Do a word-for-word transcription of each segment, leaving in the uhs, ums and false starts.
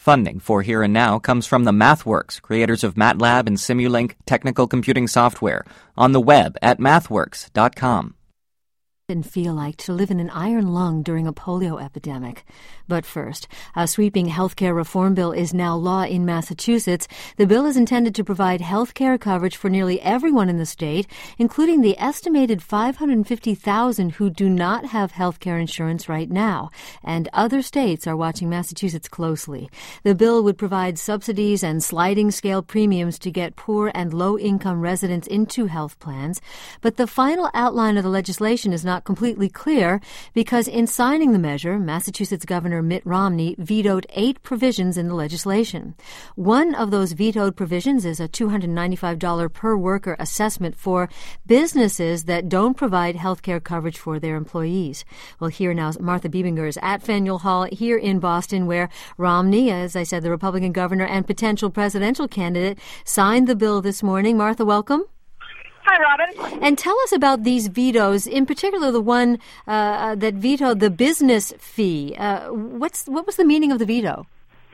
Funding for Here and Now comes from the MathWorks, creators of MATLAB and Simulink technical computing software, on the web at mathworks dot com. Didn't feel like to live in an iron lung during a polio epidemic. But first, a sweeping healthcare reform bill is now law in Massachusetts. The bill is intended to provide healthcare coverage for nearly everyone in the state, including the estimated five hundred fifty thousand who do not have healthcare insurance right now. And other states are watching Massachusetts closely. The bill would provide subsidies and sliding scale premiums to get poor and low-income residents into health plans. But the final outline of the legislation is not completely clear because in signing the measure, Massachusetts Governor Mitt Romney vetoed eight provisions in the legislation. One of those vetoed provisions is a two hundred ninety-five dollars per worker assessment for businesses that don't provide health care coverage for their employees. Well, here now Martha Bebinger is at Faneuil Hall here in Boston, where Romney, as I said, the Republican governor and potential presidential candidate, signed the bill this morning. Martha, welcome. Hi, Robin. And tell us about these vetoes, in particular the one uh, that vetoed the business fee. Uh, what's what was the meaning of the veto?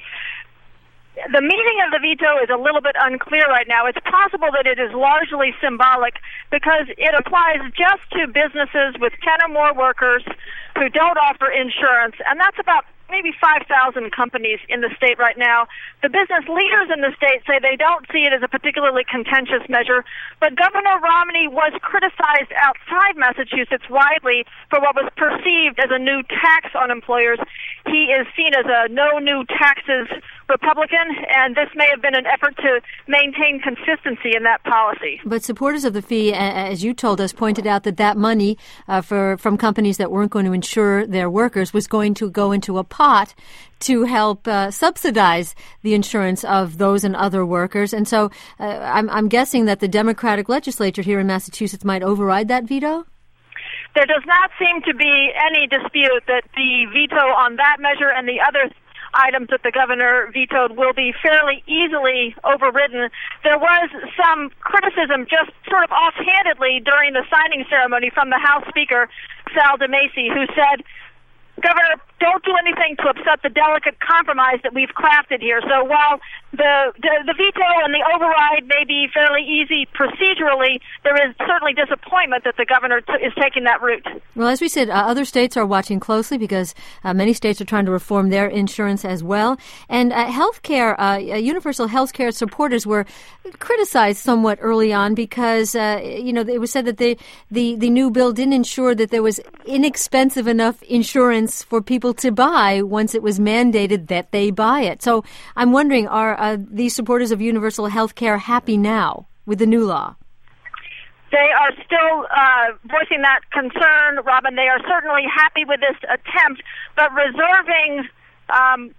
The meaning of the veto is a little bit unclear right now. It's possible that it is largely symbolic because it applies just to businesses with ten or more workers who don't offer insurance, and that's about maybe five thousand companies in the state right now. The business leaders in the state say they don't see it as a particularly contentious measure, but Governor Romney was criticized outside Massachusetts widely for what was perceived as a new tax on employers. He is seen as a no new taxes Republican, and this may have been an effort to maintain consistency in that policy. But supporters of the fee, as you told us, pointed out that that money uh, for from companies that weren't going to insure their workers was going to go into a pot to help uh, subsidize the insurance of those and other workers. And so uh, I'm, I'm guessing that the Democratic legislature here in Massachusetts might override that veto? There does not seem to be any dispute that the veto on that measure and the other items that the governor vetoed will be fairly easily overridden. There was some criticism just sort of offhandedly during the signing ceremony from the House Speaker, Sal DeMacy, who said, Governor, don't do anything to upset the delicate compromise that we've crafted here. So while the, the the veto and the override may be fairly easy procedurally, there is certainly disappointment that the governor t- is taking that route. Well, as we said, uh, other states are watching closely because uh, many states are trying to reform their insurance as well. And uh, healthcare, uh, universal health care supporters were criticized somewhat early on because, uh, you know, it was said that the, the, the new bill didn't ensure that there was inexpensive enough insurance for people to buy once it was mandated that they buy it. So I'm wondering, are uh, these supporters of universal health care happy now with the new law? They are still uh, voicing that concern, Robin. They are certainly happy with this attempt, but reserving um,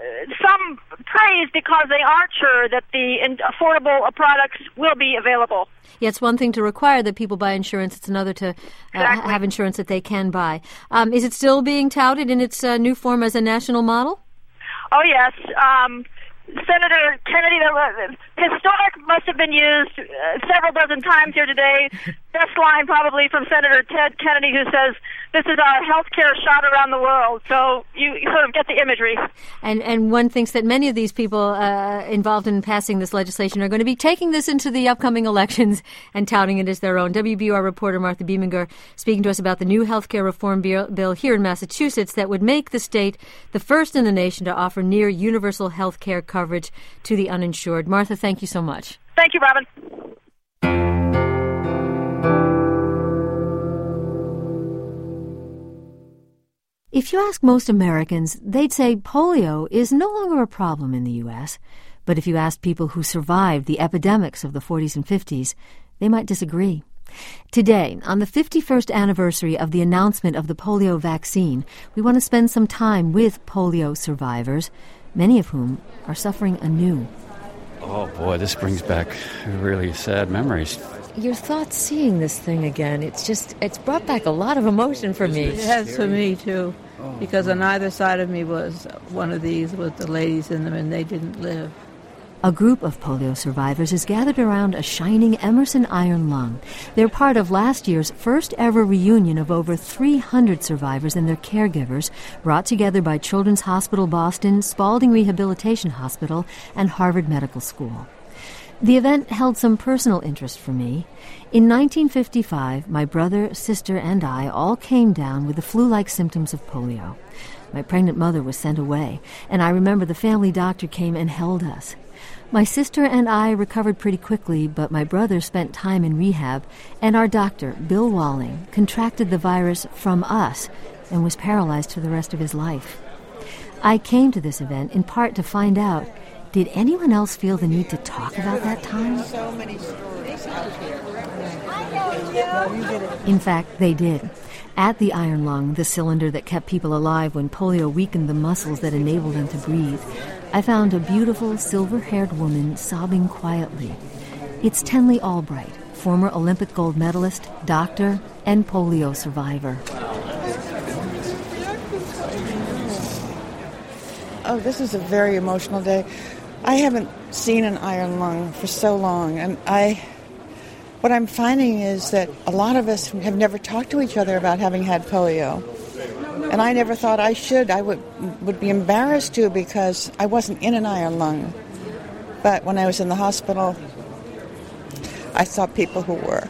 some praise because they aren't sure that the affordable products will be available. Yeah, it's one thing to require that people buy insurance. It's another to uh, exactly. have insurance that they can buy. Um, is it still being touted in its uh, new form as a national model? Oh, yes. Um, Senator Kennedy, the historic must have been used uh, several dozen times here today. Best line probably from Senator Ted Kennedy, who says, this is our health care shot around the world. So you, you sort of get the imagery. And and one thinks that many of these people uh, involved in passing this legislation are going to be taking this into the upcoming elections and touting it as their own. W B U R reporter Martha Bebinger speaking to us about the new health care reform bill here in Massachusetts that would make the state the first in the nation to offer near universal health care coverage to the uninsured. Martha, thank you so much. Thank you, Robin. If you ask most Americans, they'd say polio is no longer a problem in the U S. But if you ask people who survived the epidemics of the forties and fifties, they might disagree. Today, on the fifty-first anniversary of the announcement of the polio vaccine, we want to spend some time with polio survivors, many of whom are suffering anew. Oh, boy, this brings back really sad memories. Your thoughts seeing this thing again, it's just, it's brought back a lot of emotion for me. It has for me, too, because on either side of me was one of these with the ladies in them, and they didn't live. A group of polio survivors is gathered around a shining Emerson iron lung. They're part of last year's first ever reunion of over three hundred survivors and their caregivers, brought together by Children's Hospital Boston, Spaulding Rehabilitation Hospital, and Harvard Medical School. The event held some personal interest for me. In nineteen fifty-five, my brother, sister, and I all came down with the flu-like symptoms of polio. My pregnant mother was sent away, and I remember the family doctor came and held us. My sister and I recovered pretty quickly, but my brother spent time in rehab, and our doctor, Bill Walling, contracted the virus from us and was paralyzed for the rest of his life. I came to this event in part to find out, did anyone else feel the need to talk about that time? So many stories out here. In fact, they did. At the iron lung, the cylinder that kept people alive when polio weakened the muscles that enabled them to breathe, I found a beautiful, silver-haired woman sobbing quietly. It's Tenley Albright, former Olympic gold medalist, doctor, and polio survivor. Oh, this is a very emotional day. I haven't seen an iron lung for so long, and I... What I'm finding is that a lot of us have never talked to each other about having had polio. And I never thought I should. I would would be embarrassed to because I wasn't in an iron lung. But when I was in the hospital, I saw people who were.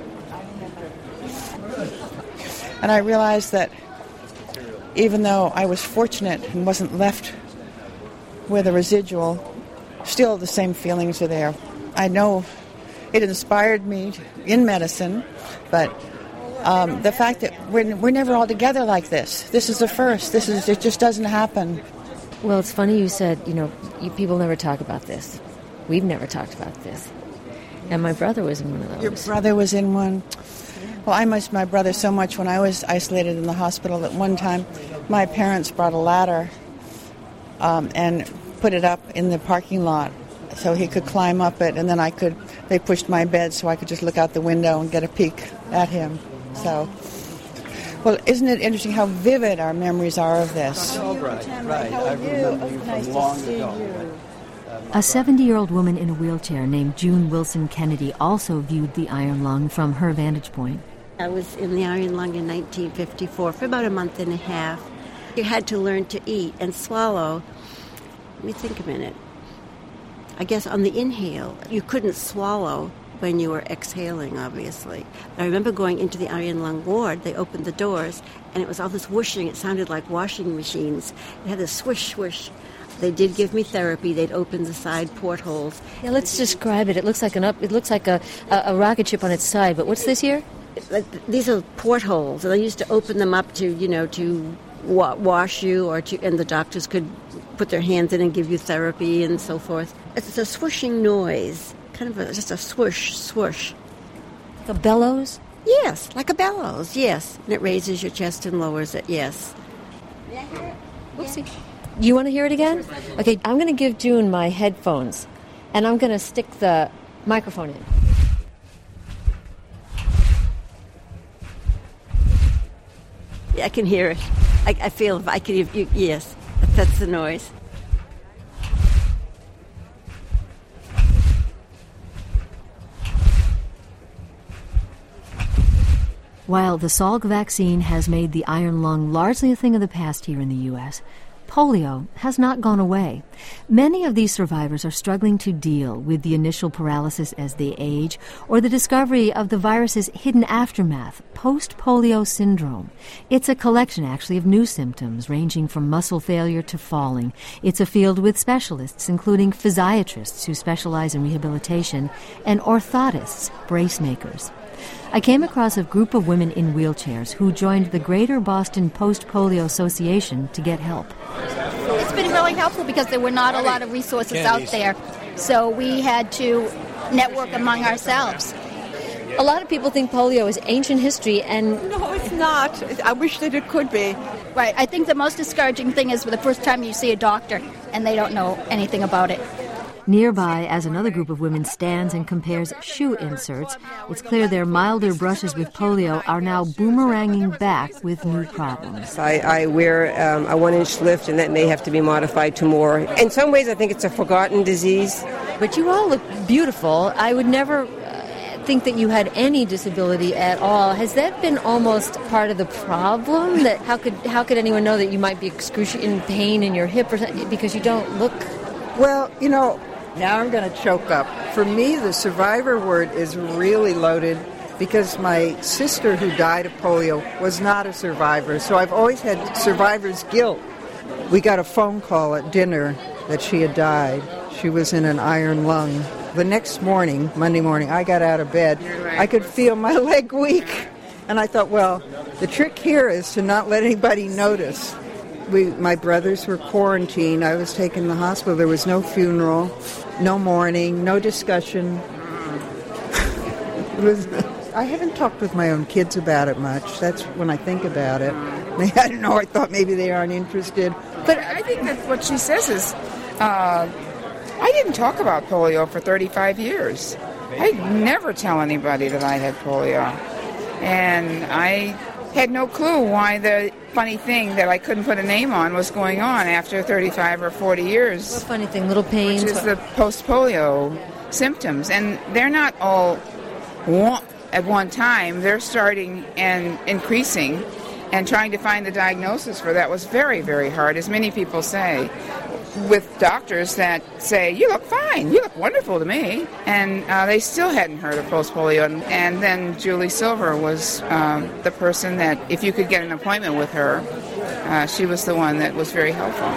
And I realized that even though I was fortunate and wasn't left with a residual, still the same feelings are there. I know it inspired me in medicine, but um, the fact that we're, we're never all together like this. This is the first. This is it just doesn't happen. Well, it's funny you said, you know, you, people never talk about this. We've never talked about this. And my brother was in one of those. Your brother was in one. Well, I missed my brother so much when I was isolated in the hospital that one time my parents brought a ladder um, and put it up in the parking lot so he could climb up it, and then I could, they pushed my bed so I could just look out the window and get a peek at him. So, well, isn't it interesting how vivid our memories are of this? Oh, right, right. I remember you from long ago. A seventy-year-old woman in a wheelchair named June Wilson Kennedy also viewed the iron lung from her vantage point. I was in the iron lung in nineteen fifty-four for about a month and a half. You had to learn to eat and swallow. Let me think a minute. I guess on the inhale, you couldn't swallow when you were exhaling, obviously. I remember going into the iron lung ward. They opened the doors, and it was all this whooshing. It sounded like washing machines. It had this swish, swish. They did give me therapy. They'd open the side portholes. Yeah, let's describe it. It looks like an up. It looks like a, a, a rocket ship on its side. But what's this here? These are portholes, and they used to open them up to, you know, to wa- wash you, or to, and the doctors could put their hands in and give you therapy and so forth. It's a swooshing noise, kind of a, just a swoosh, swoosh. Like a bellows? Yes, like a bellows, yes. And it raises your chest and lowers it, yes. Whoopsie. You want to hear it again? Okay, I'm going to give June my headphones, and I'm going to stick the microphone in. Yeah, I can hear it. I, I feel, I can hear, yes, that's the noise. While the Salk vaccine has made the iron lung largely a thing of the past here in the U S, polio has not gone away. Many of these survivors are struggling to deal with the initial paralysis as they age, or the discovery of the virus's hidden aftermath, post-polio syndrome. It's a collection, actually, of new symptoms ranging from muscle failure to falling. It's a field with specialists, including physiatrists who specialize in rehabilitation, and orthotists, brace makers. I came across a group of women in wheelchairs who joined the Greater Boston Post-Polio Association to get help. It's been really helpful because there were not a lot of resources out there, so we had to network among ourselves. A lot of people think polio is ancient history, and... No, it's not. I wish that it could be. Right. I think the most discouraging thing is the first time you see a doctor and they don't know anything about it. Nearby, as another group of women stands and compares shoe inserts, it's clear their milder brushes with polio are now boomeranging back with new problems. I, I wear um, a one-inch lift, and that may have to be modified to more. In some ways, I think it's a forgotten disease. But you all look beautiful. I would never think that you had any disability at all. Has that been almost part of the problem? That how could how could anyone know that you might be excruciating pain in your hip or something because you don't look? Well, you know, now I'm going to choke up. For me, the survivor word is really loaded because my sister who died of polio was not a survivor, so I've always had survivor's guilt. We got a phone call at dinner that she had died. She was in an iron lung. The next morning, Monday morning, I got out of bed. I could feel my leg weak. And I thought, well, the trick here is to not let anybody notice. We, my brothers were quarantined. I was taken to the hospital. There was no funeral, no mourning, no discussion. It was, I haven't talked with my own kids about it much. That's when I think about it. I don't know, I thought maybe they aren't interested. But I think that what she says is, uh, I didn't talk about polio for thirty-five years. I'd never tell anybody that I had polio. And I had no clue why the funny thing that I couldn't put a name on was going on after thirty-five or forty years. What funny thing? Little pains? Which is the post-polio symptoms. And they're not all one, at one time. They're starting and increasing. And trying to find the diagnosis for that was very, very hard, as many people say, with doctors that say, you look fine, you look wonderful to me. And uh, they still hadn't heard of post-polio. And, and then Julie Silver was um, the person that, if you could get an appointment with her, uh, she was the one that was very helpful.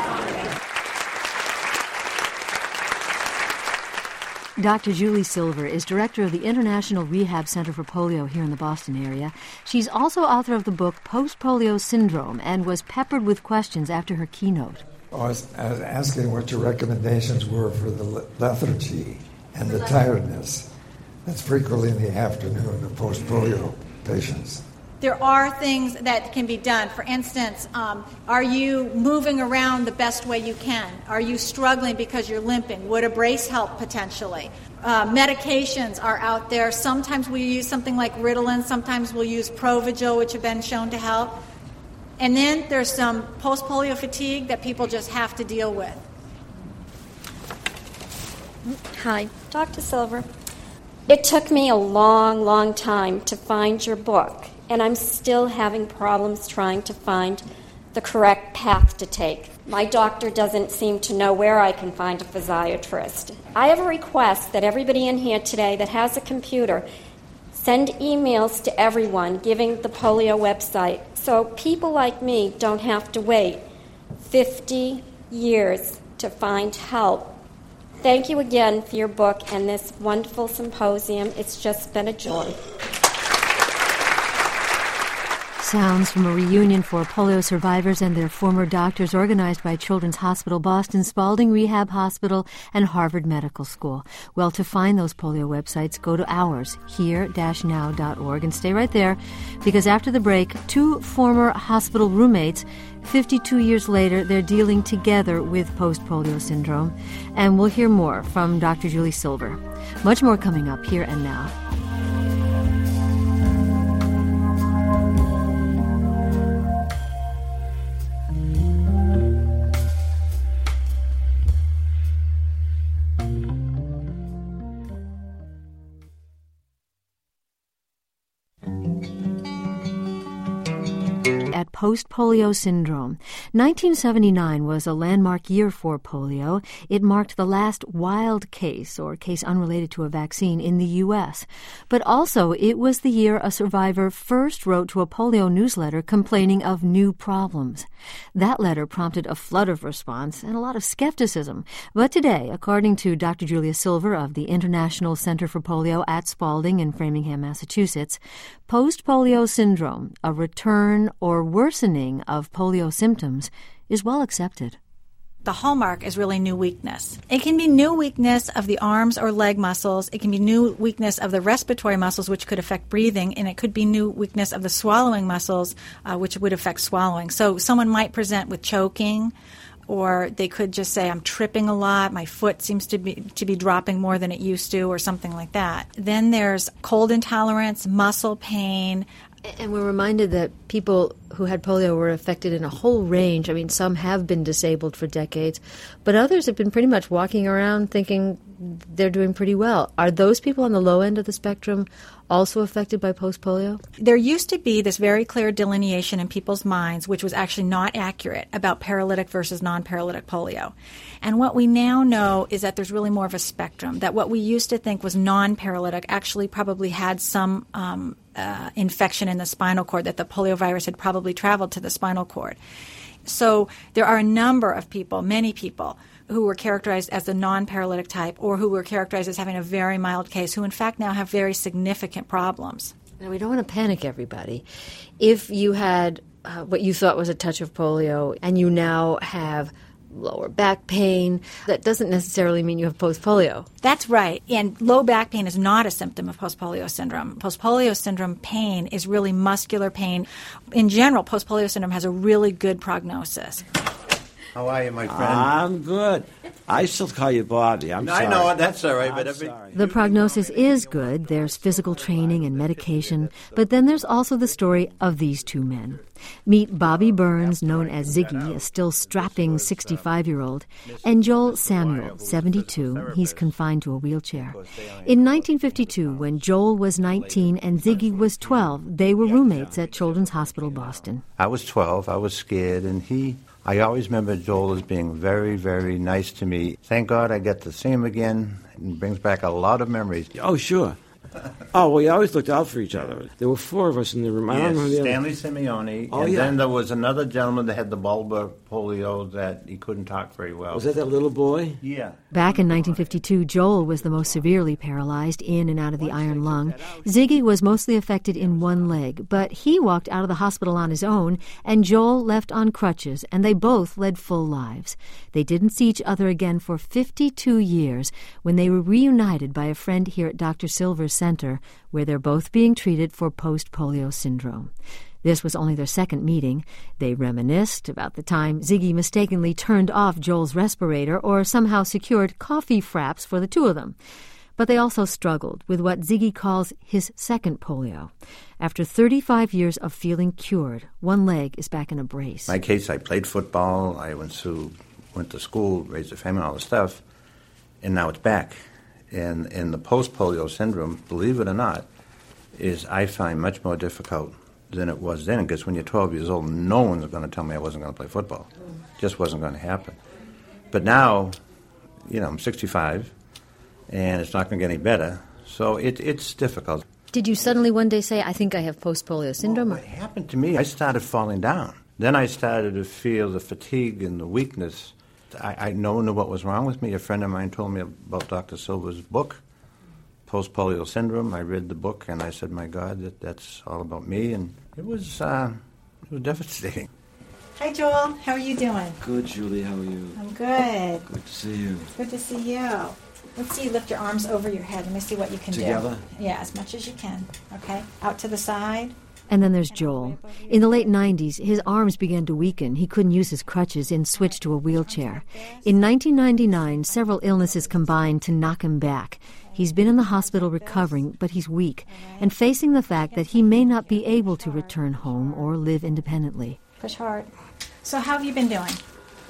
Doctor Julie Silver is director of the International Rehab Center for Polio here in the Boston area. She's also author of the book Post-Polio Syndrome and was peppered with questions after her keynote. I was, I was asking what your recommendations were for the lethargy and the tiredness that's frequently in the afternoon of post-polio patients. There are things that can be done. For instance, um, are you moving around the best way you can? Are you struggling because you're limping? Would a brace help potentially? Uh, medications are out there. Sometimes we use something like Ritalin. Sometimes we'll use Provigil, which have been shown to help. And then there's some post-polio fatigue that people just have to deal with. Hi, Doctor Silver. It took me a long, long time to find your book, and I'm still having problems trying to find the correct path to take. My doctor doesn't seem to know where I can find a physiatrist. I have a request that everybody in here today that has a computer send emails to everyone giving the polio website so people like me don't have to wait fifty years to find help. Thank you again for your book and this wonderful symposium. It's just been a joy. Sounds from a reunion for polio survivors and their former doctors organized by Children's Hospital Boston, Spalding Rehab Hospital, and Harvard Medical School. Well, to find those polio websites, go to ours, here dash now dot org, and stay right there, because after the break, two former hospital roommates, fifty-two years later, they're dealing together with post-polio syndrome. And we'll hear more from Doctor Julie Silver. Much more coming up here and now. At post-polio syndrome. nineteen seventy-nine was a landmark year for polio. It marked the last wild case, or case unrelated to a vaccine, in the U S. But also, it was the year a survivor first wrote to a polio newsletter complaining of new problems. That letter prompted a flood of response and a lot of skepticism. But today, according to Doctor Julia Silver of the International Center for Polio at Spalding in Framingham, Massachusetts, post-polio syndrome, a return or worsening of polio symptoms, is well accepted. The hallmark is really new weakness. It can be new weakness of the arms or leg muscles. It can be new weakness of the respiratory muscles, which could affect breathing, and it could be new weakness of the swallowing muscles, uh, which would affect swallowing. So someone might present with choking, or they could just say, I'm tripping a lot, my foot seems to be to be dropping more than it used to, or something like that. Then there's cold intolerance, muscle pain. And we're reminded that people who had polio were affected in a whole range. I mean, some have been disabled for decades, but others have been pretty much walking around thinking they're doing pretty well. Are those people on the low end of the spectrum also affected by post-polio? There used to be this very clear delineation in people's minds, which was actually not accurate, about paralytic versus non-paralytic polio. And what we now know is that there's really more of a spectrum, that what we used to think was non-paralytic actually probably had some um, uh, infection in the spinal cord, that the poliovirus had probably traveled to the spinal cord. So there are a number of people, many people, who were characterized as the non-paralytic type, or who were characterized as having a very mild case, who in fact now have very significant problems. Now, we don't want to panic everybody. If you had uh, what you thought was a touch of polio and you now have lower back pain, that doesn't necessarily mean you have post-polio. That's right. And low back pain is not a symptom of post-polio syndrome. Post-polio syndrome pain is really muscular pain. In general, post-polio syndrome has a really good prognosis. How are you, my friend? I'm good. I still call you Bobby. I'm I sorry. know, that's all right. I'm but every... sorry. The prognosis is good. There's physical training and medication. But then there's also the story of these two men. Meet Bobby Burns, known as Ziggy, a still strapping sixty-five-year-old, and Joel Samuel, seventy-two. He's confined to a wheelchair. In nineteen fifty-two, when Joel was nineteen and Ziggy was twelve, they were roommates at Children's Hospital Boston. I was twelve. I was scared, and he... I always remember Joel as being very, very nice to me. Thank God I get to see him again. It brings back a lot of memories. Oh, sure. Oh, we always looked out for each other. There were four of us in the room. I Yes, don't know who the Stanley other... Simeone. Oh, and yeah. then there was another gentleman that had the bulbar polio that he couldn't talk very well. Was that that little boy? Yeah. Back in nineteen fifty-two, Joel was the most severely paralyzed in and out of the iron lung. Ziggy was mostly affected in one leg, but he walked out of the hospital on his own, and Joel left on crutches, and they both led full lives. They didn't see each other again for fifty-two years when they were reunited by a friend here at Doctor Silver's center, where they're both being treated for post-polio syndrome. This was only their second meeting. They reminisced about the time Ziggy mistakenly turned off Joel's respirator or somehow secured coffee fraps for the two of them. But they also struggled with what Ziggy calls his second polio. After thirty-five years of feeling cured, one leg is back in a brace. In my case, I played football, I went to went to school, raised a family, all the stuff, and now it's back. And, and the post-polio syndrome, believe it or not, is, I find, much more difficult than it was then. Because when you're twelve years old, no one's going to tell me I wasn't going to play football. It just wasn't going to happen. But now, you know, I'm sixty-five, and it's not going to get any better. So it, it's difficult. Did you suddenly one day say, I think I have post-polio syndrome? Well, what happened to me, I started falling down. Then I started to feel the fatigue and the weakness. I, I no one knew what was wrong with me. A friend of mine told me about Doctor Silver's book, Post-Polio Syndrome. I read the book, and I said, my God, that, that's all about me. And it was, uh, it was devastating. Hi, Joel. How are you doing? Good, Julie. How are you? I'm good. Good to see you. Good to see you. Let's see you lift your arms over your head. Let me see what you can Together? do. Together? Yeah, as much as you can. Okay? Out to the side. And then there's Joel. In the late nineties, his arms began to weaken. He couldn't use his crutches and switched to a wheelchair. In nineteen ninety-nine, several illnesses combined to knock him back. He's been in the hospital recovering, but he's weak and facing the fact that he may not be able to return home or live independently. Push hard. So how have you been doing?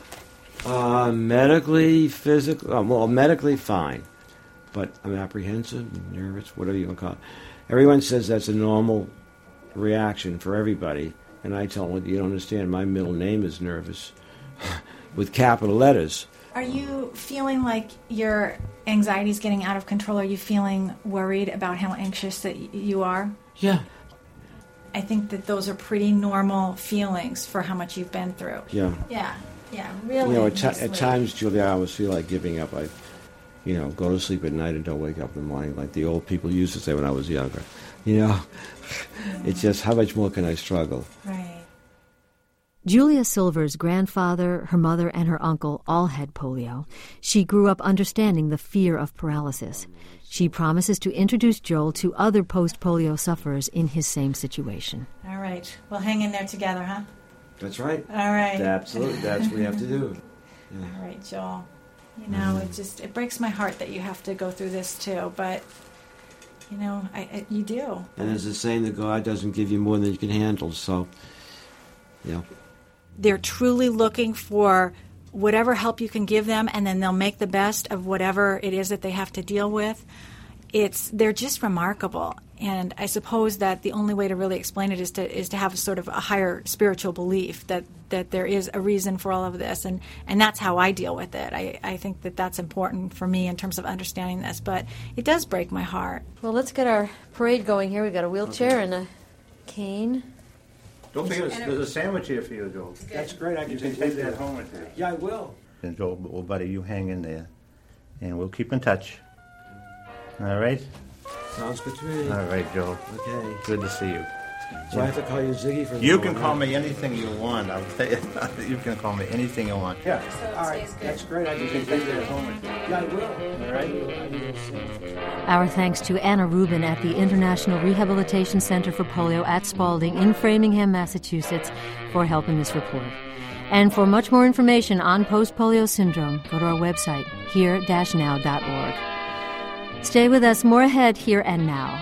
Uh, medically, physically, uh, well, medically fine. But I'm apprehensive, nervous, whatever you want to call it. Everyone says that's a normal reaction for everybody, and I tell them, you don't understand, my middle name is nervous, with capital letters. Are you feeling like your anxiety is getting out of control? Are you feeling worried about how anxious that y- you are? Yeah. I think that those are pretty normal feelings for how much you've been through. Yeah. Yeah, yeah, really. You know, at, t- nicely. at times, Julia, I always feel like giving up. I, you know, go to sleep at night and don't wake up in the morning, like the old people used to say when I was younger. You know, it's just, how much more can I struggle? Right. Julia Silver's grandfather, her mother, and her uncle all had polio. She grew up understanding the fear of paralysis. She promises to introduce Joel to other post-polio sufferers in his same situation. All right. We'll hang in there together, huh? That's right. All right. Absolutely. That's what we have to do. All right, Joel. You know, it just it breaks my heart that you have to go through this too, but you know, I, I you do. And there's a saying that God doesn't give you more than you can handle, so yeah. They're truly looking for whatever help you can give them, and then they'll make the best of whatever it is that they have to deal with. It's they're just remarkable, and I suppose that the only way to really explain it is to is to have a sort of a higher spiritual belief that, that there is a reason for all of this, and, and that's how I deal with it. I, I think that that's important for me in terms of understanding this, but it does break my heart. Well, let's get our parade going here. We've got a wheelchair and a cane. Don't forget, there's a sandwich here for you, Joel. That's great. I can you take, can take that home with you. Yeah, I will. And Joel, well, buddy, you hang in there, and we'll keep in touch. All right? Sounds good to me. All right, Joel. Okay. Good to see you. So I have to call you Ziggy from You now can on, call right? me anything you want. I'll tell you. You can call me anything you want. Yeah. All right. That's great. I can take that home with you. Yeah, I will. All right. Our thanks to Anna Rubin at the International Rehabilitation Center for Polio at Spalding in Framingham, Massachusetts, for help in this report. And for much more information on post-polio syndrome, go to our website, here dash now dot org. Stay with us. More ahead, Here and Now.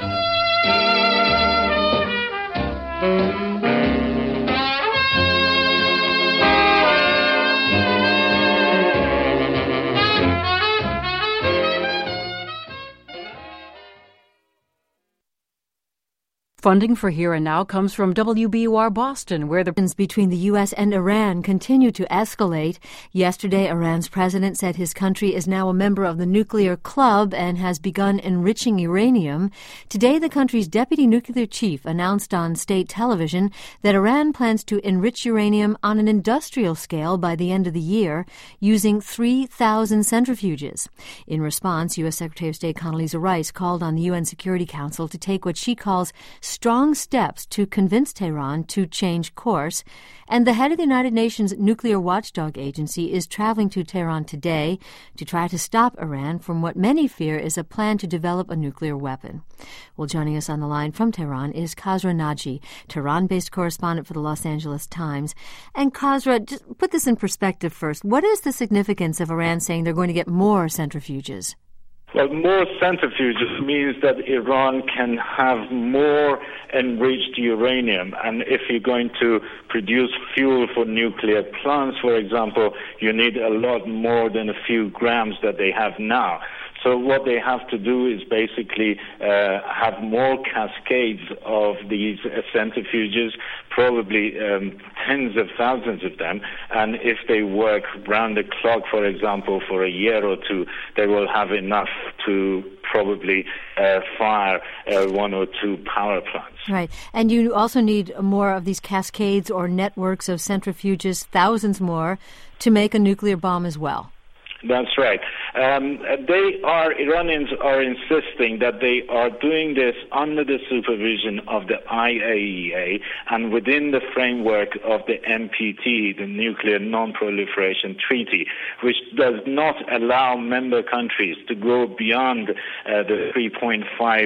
Funding for Here and Now comes from W B U R Boston, where the tensions between the U S and Iran continue to escalate. Yesterday, Iran's president said his country is now a member of the nuclear club and has begun enriching uranium. Today, the country's deputy nuclear chief announced on state television that Iran plans to enrich uranium on an industrial scale by the end of the year, using three thousand centrifuges. In response, U S Secretary of State Condoleezza Rice called on the U N Security Council to take what she calls strong steps to convince Tehran to change course, and the head of the United Nations Nuclear Watchdog Agency is traveling to Tehran today to try to stop Iran from what many fear is a plan to develop a nuclear weapon. Well, joining us on the line from Tehran is Khosrow Nadji, Tehran-based correspondent for the Los Angeles Times. And Khosrow, just put this in perspective first. What is the significance of Iran saying they're going to get more centrifuges? Well, more centrifuges means that Iran can have more enriched uranium. And if you're going to produce fuel for nuclear plants, for example, you need a lot more than a few grams that they have now. So what they have to do is basically uh, have more cascades of these uh, centrifuges, probably um, tens of thousands of them. And if they work round the clock, for example, for a year or two, they will have enough to probably uh, fire uh, one or two power plants. Right. And you also need more of these cascades or networks of centrifuges, thousands more, to make a nuclear bomb as well. That's right. Um, they are, Iranians are insisting that they are doing this under the supervision of the I A E A and within the framework of the N P T, the Nuclear Non-Proliferation Treaty, which does not allow member countries to go beyond uh, the three point five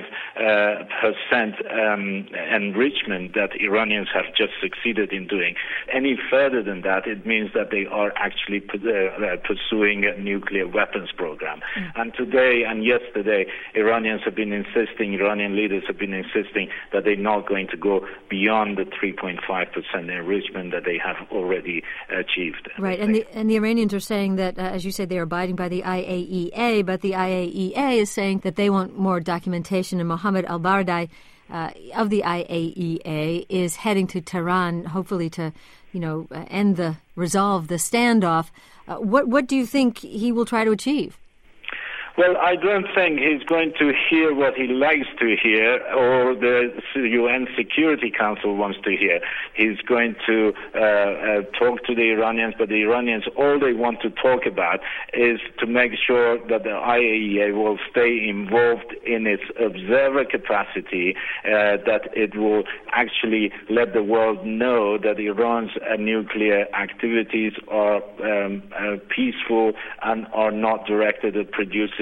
percent uh, um, enrichment that Iranians have just succeeded in doing. Any further than that, it means that they are actually uh, pursuing a nuclear weapons program. Mm. And today and yesterday, Iranians have been insisting, Iranian leaders have been insisting that they're not going to go beyond the three point five percent enrichment that they have already achieved. Right, and the, and the Iranians are saying that, uh, as you said, they're abiding by the I A E A, but the I A E A is saying that they want more documentation, and Mohammed al-Baradei uh, of the I A E A is heading to Tehran, hopefully to, you know, uh, end the, resolve the standoff. Uh, what what do you think he will try to achieve? Well, I don't think he's going to hear what he likes to hear or the U N Security Council wants to hear. He's going to uh, uh, talk to the Iranians, but the Iranians, all they want to talk about is to make sure that the I A E A will stay involved in its observer capacity, uh, that it will actually let the world know that Iran's uh, nuclear activities are um, uh, peaceful and are not directed at producing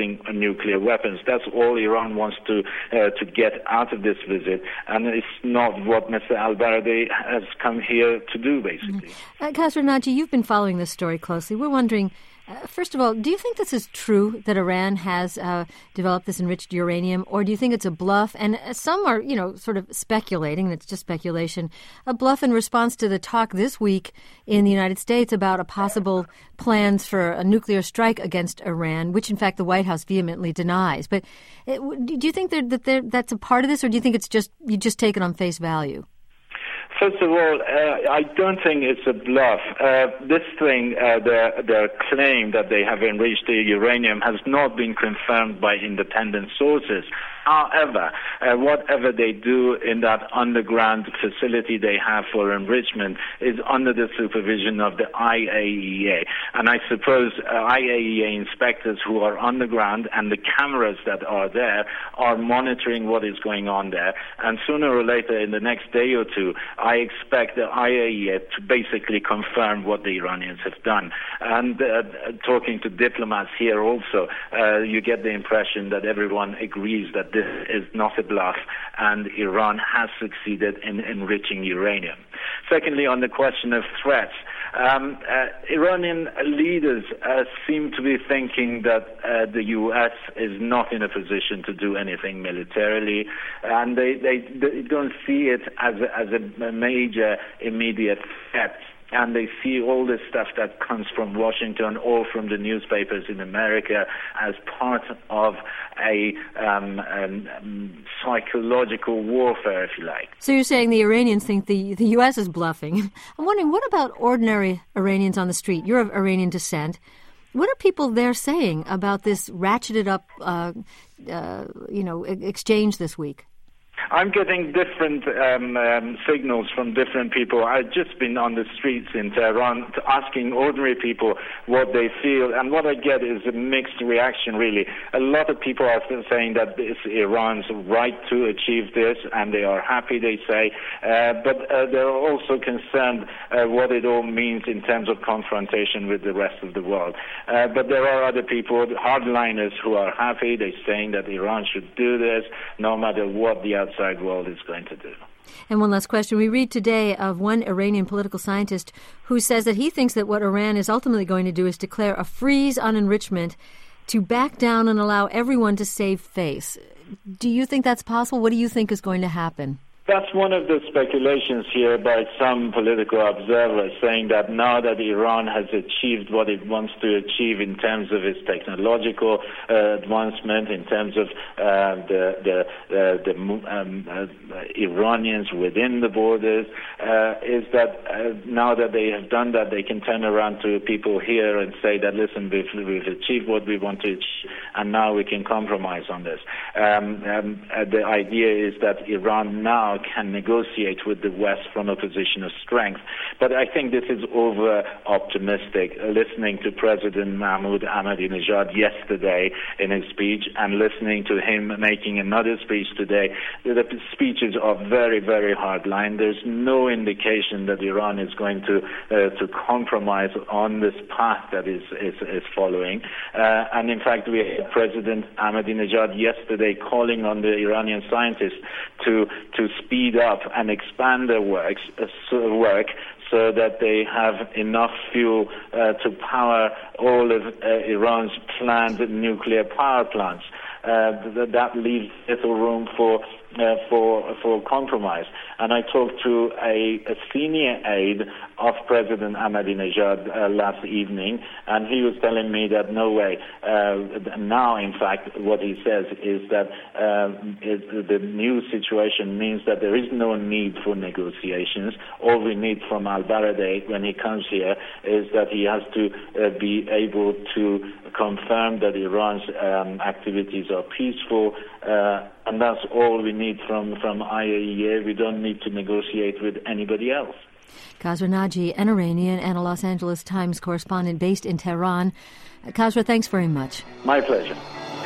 using nuclear weapons. That's all Iran wants to uh, to get out of this visit, and it's not what Mister al-Baradei has come here to do, basically. Mm-hmm. Uh, Khosrow-Nadji, you've been following this story closely. We're wondering, uh, first of all, do you think this is true that Iran has uh, developed this enriched uranium, or do you think it's a bluff? And uh, some are, you know, sort of speculating, and it's just speculation, a bluff in response to the talk this week in the United States about a possible plans for a nuclear strike against Iran, which, in fact, the White House vehemently denies. But it, do you think that that that's a part of this, or do you think it's just you just take it on face value? First of all, uh, I don't think it's a bluff. Uh, this thing, uh, their, their claim that they have enriched the uranium has not been confirmed by independent sources. However, uh, whatever they do in that underground facility they have for enrichment is under the supervision of the I A E A. And I suppose uh, I A E A inspectors who are underground and the cameras that are there are monitoring what is going on there. And sooner or later, in the next day or two, I expect the I A E A to basically confirm what the Iranians have done. And uh, talking to diplomats here also, uh, you get the impression that everyone agrees that this is not a bluff, and Iran has succeeded in enriching uranium. Secondly, on the question of threats, um, uh, Iranian leaders uh, seem to be thinking that uh, the U S is not in a position to do anything militarily, and they, they, they don't see it as a, as a major immediate threat. And they see all this stuff that comes from Washington or from the newspapers in America as part of a um, um, psychological warfare, if you like. So you're saying the Iranians think the, the U S is bluffing. I'm wondering, what about ordinary Iranians on the street? You're of Iranian descent. What are people there saying about this ratcheted up, uh, uh, you know, exchange this week? I'm getting different um, um, signals from different people. I've just been on the streets in Tehran asking ordinary people what they feel, and what I get is a mixed reaction, really. A lot of people are still saying that it's Iran's right to achieve this, and they are happy, they say, uh, but uh, they're also concerned uh, what it all means in terms of confrontation with the rest of the world. Uh, but there are other people, hardliners, who are happy. They're saying that Iran should do this no matter what the outside world is going to do. And one last question. We read today of one Iranian political scientist who says that he thinks that what Iran is ultimately going to do is declare a freeze on enrichment to back down and allow everyone to save face. Do you think that's possible? What do you think is going to happen? That's one of the speculations here by some political observers, saying that now that Iran has achieved what it wants to achieve in terms of its technological uh, advancement, in terms of uh, the the, uh, the um, uh, Iranians within the borders, uh, is that uh, now that they have done that, they can turn around to people here and say that, listen, we've, we've achieved what we want to achieve, and now we can compromise on this. Um, um, uh, the idea is that Iran now can negotiate with the West from a position of strength. But I think this is over-optimistic. Listening to President Mahmoud Ahmadinejad yesterday in his speech and listening to him making another speech today, the speeches are very, very hardline. There's no indication that Iran is going to uh, to compromise on this path that is, is, is following. Uh, and in fact, we had President Ahmadinejad yesterday calling on the Iranian scientists to to speed up and expand their works, uh, so work so that they have enough fuel uh, to power all of uh, Iran's planned nuclear power plants. Uh, th- that leaves little room for uh, for for compromise. And I talked to a, a senior aide of President Ahmadinejad uh, last evening, and he was telling me that no way. Uh, now, in fact, what he says is that uh, it, the new situation means that there is no need for negotiations. All we need from al-Baradei when he comes here is that he has to uh, be able to confirm that Iran's um, activities are peaceful, uh, and that's all we need from, from I A E A. We don't need to negotiate with anybody else. Khosrow-Nadji, an Iranian and a Los Angeles Times correspondent based in Tehran. Khosrow, thanks very much. My pleasure.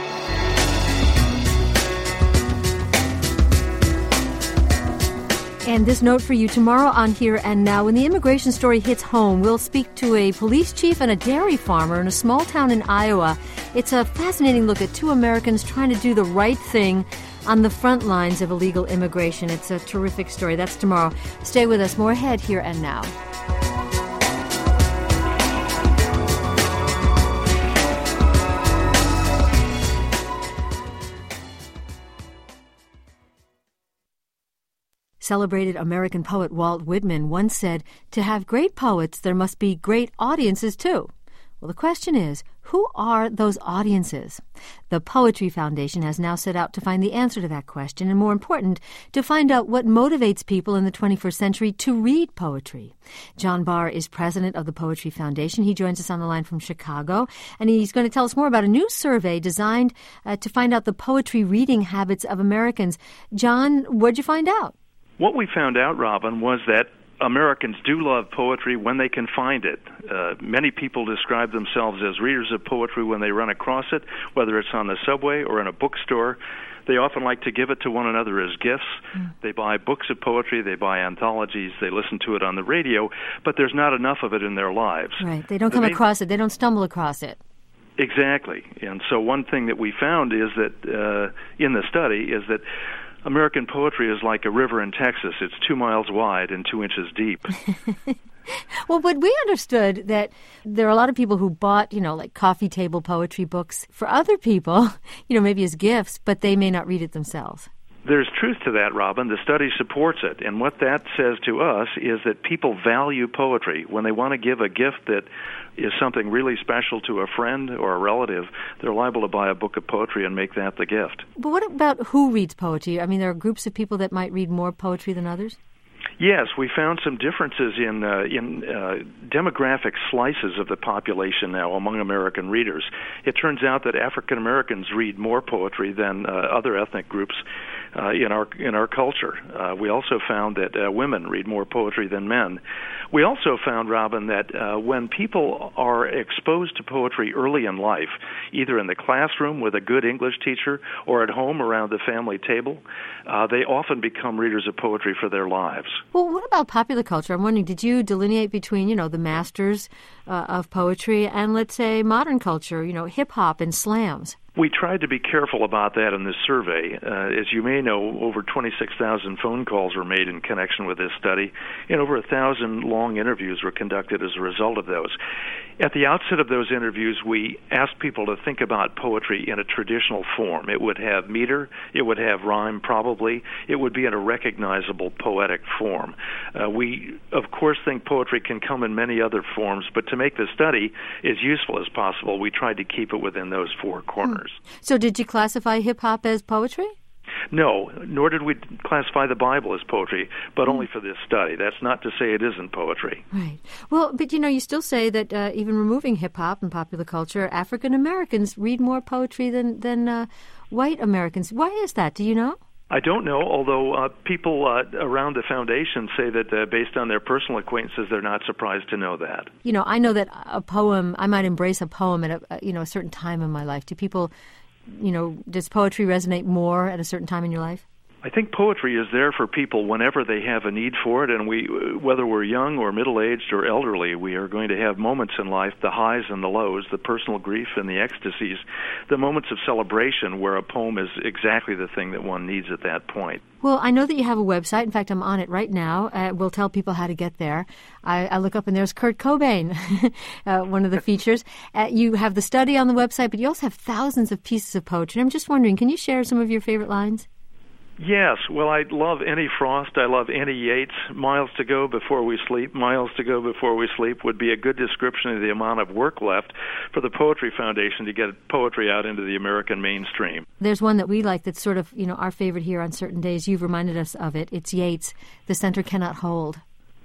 And this note for you tomorrow on Here and Now. When the immigration story hits home, we'll speak to a police chief and a dairy farmer in a small town in Iowa It's a fascinating look at two Americans trying to do the right thing on the front lines of illegal immigration. It's a terrific story. That's tomorrow. Stay with us. More ahead here and now. Celebrated American poet Walt Whitman once said, "To have great poets, there must be great audiences, too." Well, the question is, who are those audiences? The Poetry Foundation has now set out to find the answer to that question, and more important, to find out what motivates people in the twenty-first century to read poetry. John Barr is president of the Poetry Foundation. He joins us on the line from Chicago, and he's going to tell us more about a new survey designed uh, to find out the poetry reading habits of Americans. John, what'd you find out? What we found out, Robin, was that Americans do love poetry when they can find it. Uh, many people describe themselves as readers of poetry when they run across it, whether it's on the subway or in a bookstore. They often like to give it to one another as gifts. Mm. They buy books of poetry, they buy anthologies, they listen to it on the radio, but there's not enough of it in their lives. Right. They don't come the main- across it. They don't stumble across it. Exactly. And so one thing that we found is that uh, in the study is that American poetry is like a river in Texas. It's two miles wide and two inches deep. Well, but we understood that there are a lot of people who bought, you know, like coffee table poetry books for other people, you know, maybe as gifts, but they may not read it themselves. There's truth to that, Robin. The study supports it. And what that says to us is that people value poetry. When they want to give a gift that is something really special to a friend or a relative, they're liable to buy a book of poetry and make that the gift. But what about who reads poetry? I mean, there are groups of people that might read more poetry than others? Yes, we found some differences in uh, in uh, demographic slices of the population now among American readers. It turns out that African Americans read more poetry than uh, other ethnic groups uh, in our in our culture. Uh, we also found that uh, women read more poetry than men. We also found, Robin, that uh, when people are exposed to poetry early in life, either in the classroom with a good English teacher or at home around the family table, uh, they often become readers of poetry for their lives. Well, what about popular culture? I'm wondering, did you delineate between, you know, the masters uh, of poetry and, let's say, modern culture, you know, hip-hop and slams? We tried to be careful about that in this survey. Uh, as you may know, over twenty-six thousand phone calls were made in connection with this study, and over one thousand long interviews were conducted as a result of those. At the outset of those interviews, we asked people to think about poetry in a traditional form. It would have meter, it would have rhyme probably, it would be in a recognizable poetic form. Uh, we, of course, think poetry can come in many other forms, but to make the study as useful as possible, we tried to keep it within those four corners. So did you classify hip-hop as poetry? No, nor did we classify the Bible as poetry, but only for this study. That's not to say it isn't poetry. Right. Well, but, you know, you still say that uh, even removing hip-hop and popular culture, African Americans read more poetry than, than uh, white Americans. Why is that? Do you know? I don't know, although uh, people uh, around the foundation say that uh, based on their personal acquaintances, they're not surprised to know that. You know, I know that a poem, I might embrace a poem at a, you know, a certain time in my life. Do people, you know, does poetry resonate more at a certain time in your life? I think poetry is there for people whenever they have a need for it, and we, whether we're young or middle-aged or elderly, we are going to have moments in life, the highs and the lows, the personal grief and the ecstasies, the moments of celebration where a poem is exactly the thing that one needs at that point. Well, I know that you have a website. In fact, I'm on it right now. Uh, we'll tell people how to get there. I, I look up and there's Kurt Cobain, uh, one of the features. Uh, you have the study on the website, but you also have thousands of pieces of poetry. I'm just wondering, can you share some of your favorite lines? Yes, well, I love Annie Frost. I love Annie Yates. Miles to go before we sleep. Miles to go before we sleep would be a good description of the amount of work left for the Poetry Foundation to get poetry out into the American mainstream. There's one that we like that's sort of, you know, our favorite here on certain days. You've reminded us of it. It's Yates, The Center Cannot Hold.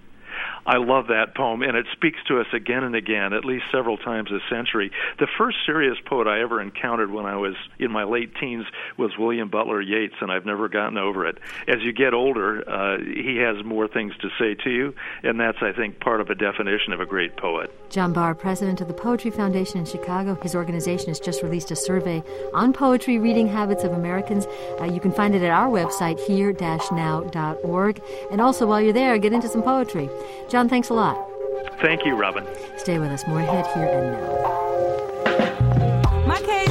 I love that poem, and it speaks to us again and again, at least several times a century. The first serious poet I ever encountered when I was in my late teens was William Butler Yeats, and I've never gotten over it. As you get older, uh, he has more things to say to you, and that's, I think, part of a definition of a great poet. John Barr, president of the Poetry Foundation in Chicago. His organization has just released a survey on poetry reading habits of Americans. Uh, you can find it at our website, here dash now dot org. And also, while you're there, get into some poetry. John, thanks a lot. Thank you, Robin. Stay with us. More ahead here and now. My case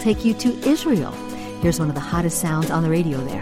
take you to Israel. Here's one of the hottest sounds on the radio there.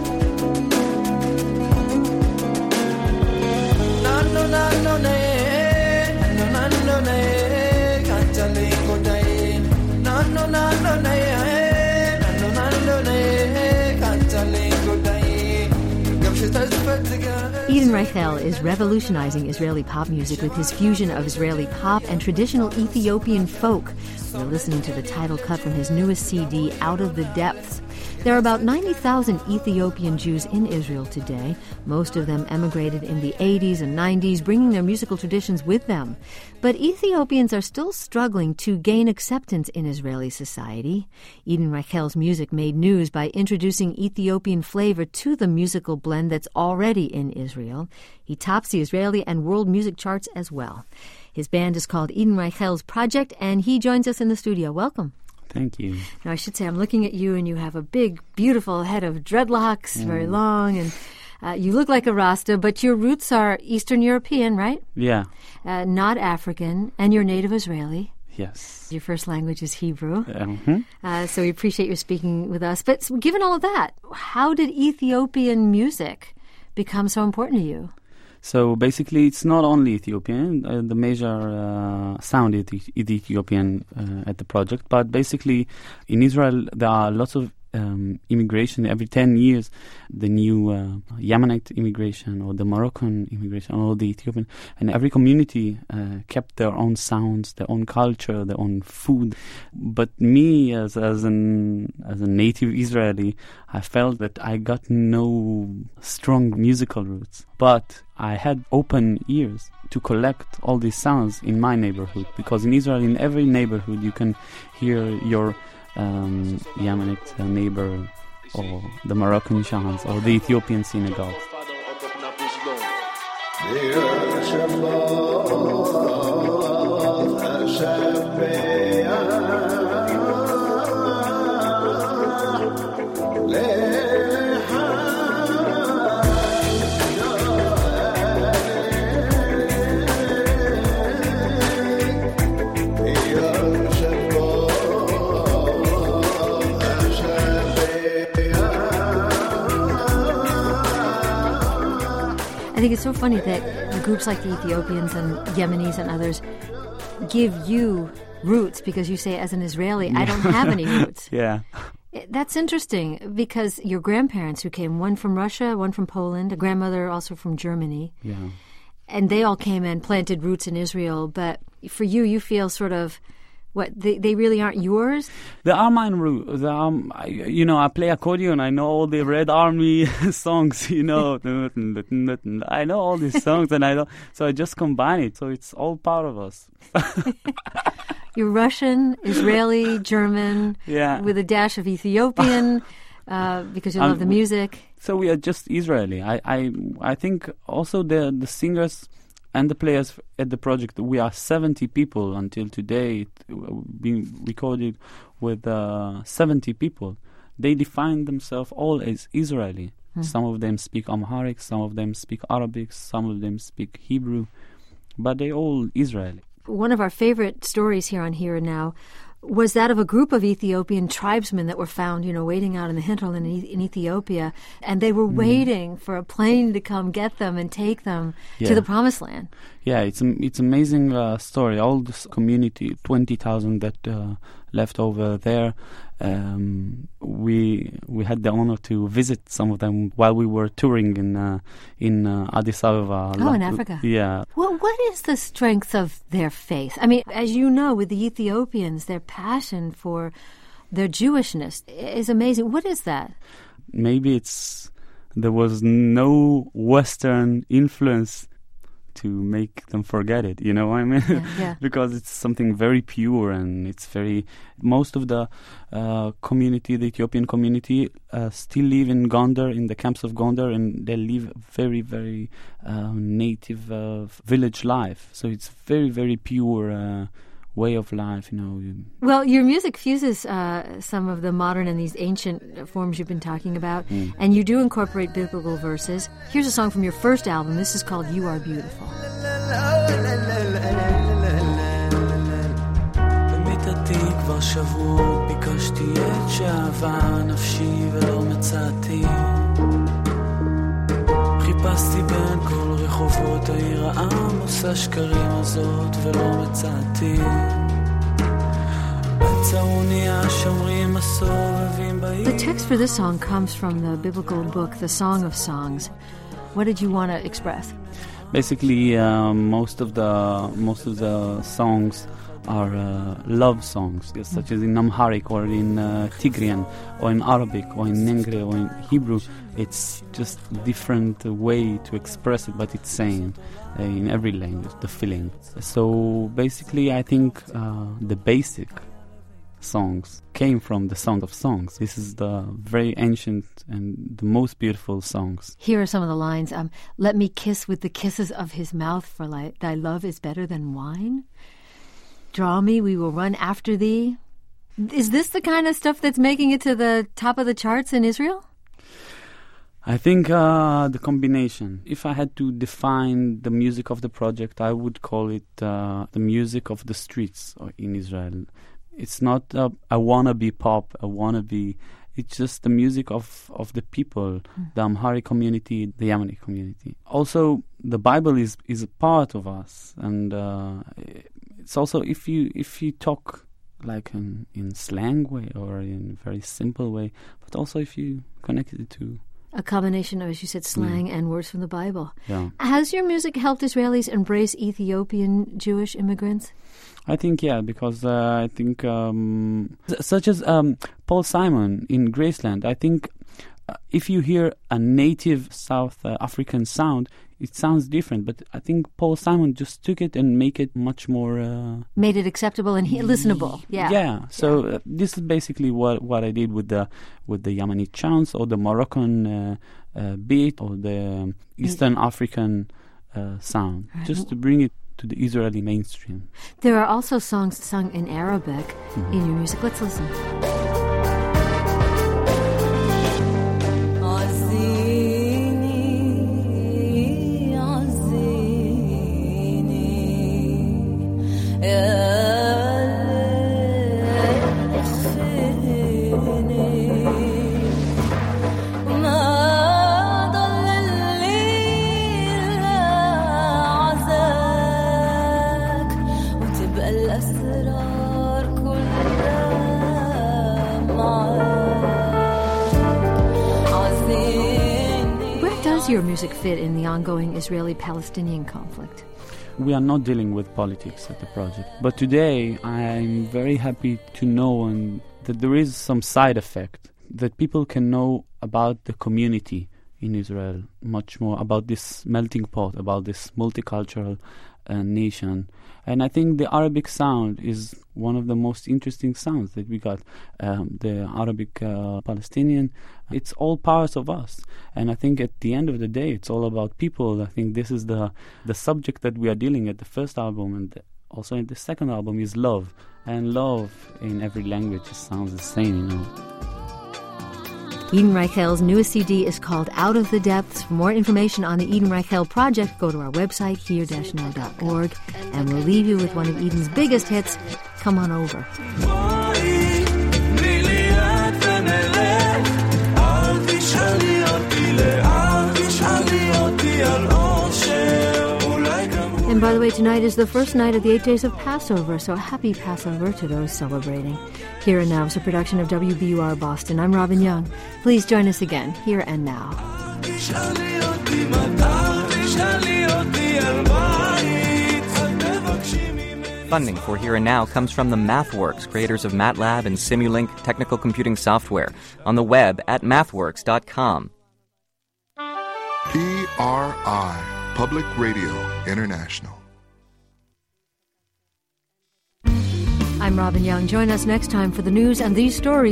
Eden Reichel is revolutionizing Israeli pop music with his fusion of Israeli pop and traditional Ethiopian folk. We're listening to the title cut from his newest C D, Out of the Depths. There are about ninety thousand Ethiopian Jews in Israel today. Most of them emigrated in the eighties and nineties, bringing their musical traditions with them. But Ethiopians are still struggling to gain acceptance in Israeli society. Eden Reichel's music made news by introducing Ethiopian flavor to the musical blend that's already in Israel. He tops the Israeli and world music charts as well. His band is called Eden Reichel's Project, and he joins us in the studio. Welcome. Thank you. Now, I should say, I'm looking at you, and you have a big, beautiful head of dreadlocks, mm. very long, and uh, you look like a Rasta, but your roots are Eastern European, right? Yeah. Uh, not African, and you're native Israeli. Yes. Your first language is Hebrew. Mm-hmm. Uh, so we appreciate you speaking with us. But given all of that, how did Ethiopian music become so important to you? So basically, it's not only Ethiopian. Uh, the major uh, sound is Ethiopian uh, at the project, but basically, in Israel there are lots of um, immigration every ten years. The new uh, Yemenite immigration, or the Moroccan immigration, or the Ethiopian, and every community uh, kept their own sounds, their own culture, their own food. But me, as as an as a native Israeli, I felt that I got no strong musical roots, but I had open ears to collect all these sounds in my neighborhood, because in Israel, in every neighborhood, you can hear your um, Yemenite neighbor, or the Moroccan shahs, or the Ethiopian synagogues. I think it's so funny that groups like the Ethiopians and Yemenis and others give you roots, because you say, as an Israeli, I don't have any roots. Yeah. That's interesting, because your grandparents who came, one from Russia, one from Poland, a grandmother also from Germany. Yeah. And they all came and planted roots in Israel. But for you, you feel sort of, what, they, they really aren't yours? They are mine roots. Um, you know, I play accordion. I know all the Red Army songs, you know. I know all these songs, and I know, so I just combine it. So it's all part of us. You're Russian, Israeli, German, yeah, with a dash of Ethiopian, uh, because you love um, the music. So we are just Israeli. I, I, I think also the the singers and the players at the project, we are seventy people until today, being recorded with uh, seventy people. They define themselves all as Israeli. Hmm. Some of them speak Amharic, some of them speak Arabic, some of them speak Hebrew, but they all Israeli. One of our favorite stories here on Here and Now was that of a group of Ethiopian tribesmen that were found, you know, waiting out in the hinterland in, in Ethiopia, and they were mm. waiting for a plane to come get them and take them yeah. to the Promised Land. Yeah, it's it's amazing uh, story. All this community, twenty thousand that uh, left over there. Um, we we had the honor to visit some of them while we were touring in uh, in uh, Addis Ababa. Oh, in Africa. Yeah. Well, what is the strength of their faith? I mean, as you know, with the Ethiopians, their passion for their Jewishness is amazing. What is that? Maybe it's there was no Western influence to make them forget it, you know what I mean? Yeah, yeah. Because it's something very pure, and it's very... Most of the uh, community, the Ethiopian community, uh, still live in Gondar, in the camps of Gondar, and they live very, very uh, native uh, village life. So it's very, very pure uh, way of life, you know. Well, your music fuses uh, some of the modern and these ancient forms you've been talking about, mm. and you do incorporate biblical verses. Here's a song from your first album. This is called You Are Beautiful. כבר שבוע ביקשתי את שעבה נפשי ולא מצאתי חיפשתי בין כל רחובות העיר העמוס השקרים הזאת ולא מצאתי The text for this song comes from the biblical book, The Song of Songs. What did you want to express? Basically, uh, most of the most of the songs are uh, love songs, yes, such as in Amharic or in uh, Tigrian or in Arabic or in Nengre or in Hebrew. It's just a different way to express it, but it's same uh, in every language, the feeling. So basically, I think uh, the basic songs came from the Song of Songs. This is the very ancient and the most beautiful songs. Here are some of the lines. Um, Let me kiss with the kisses of his mouth, for li- thy love is better than wine. Draw me, we will run after thee. Is this the kind of stuff that's making it to the top of the charts in Israel? I think uh, the combination. If I had to define the music of the project, I would call it uh, the music of the streets in Israel. It's not a, a wannabe pop, a wannabe. It's just the music of, of the people, mm. the Amharic community, the Yemeni community. Also, the Bible is, is a part of us, and uh, it's also if you if you talk like in, in slang way or in a very simple way, but also if you connect it to a combination of, as you said, slang yeah. and words from the Bible. Yeah. Has your music helped Israelis embrace Ethiopian Jewish immigrants? I think, yeah, because uh, I think, um, such as um, Paul Simon in Graceland, I think uh, if you hear a native South uh, African sound, it sounds different. But I think Paul Simon just took it and make it much more... Uh, Made it acceptable and he- listenable, yeah. Yeah, so yeah. Uh, this is basically what what I did with the with the Yemeni chants or the Moroccan uh, uh, beat or the um, Eastern mm. African uh, sound, right. just to bring it to the Israeli mainstream. There are also songs sung in Arabic mm-hmm. in your music. Let's listen. Your music fit in the ongoing Israeli-Palestinian conflict? We are not dealing with politics at the project, but today I'm very happy to know and that there is some side effect, that people can know about the community in Israel much more, about this melting pot, about this multicultural uh, nation. And I think the Arabic sound is one of the most interesting sounds that we got. Um, the Arabic uh, Palestinian, it's all parts of us. And I think at the end of the day, it's all about people. I think this is the the subject that we are dealing at the first album, and also in the second album is love. And love in every language sounds the same, you know. Eden Reichel's newest C D is called Out of the Depths. For more information on the Eden Reichel project, go to our website, here dash now dot org, and we'll leave you with one of Eden's biggest hits, Come On Over. And by the way, tonight is the first night of the eight days of Passover, so happy Passover to those celebrating. Here and Now is a production of W B U R Boston. I'm Robin Young. Please join us again, Here and Now. Funding for Here and Now comes from the MathWorks, creators of MATLAB and Simulink technical computing software, on the web at mathworks dot com. P R I, Public Radio International. I'm Robin Young. Join us next time for the news and these stories.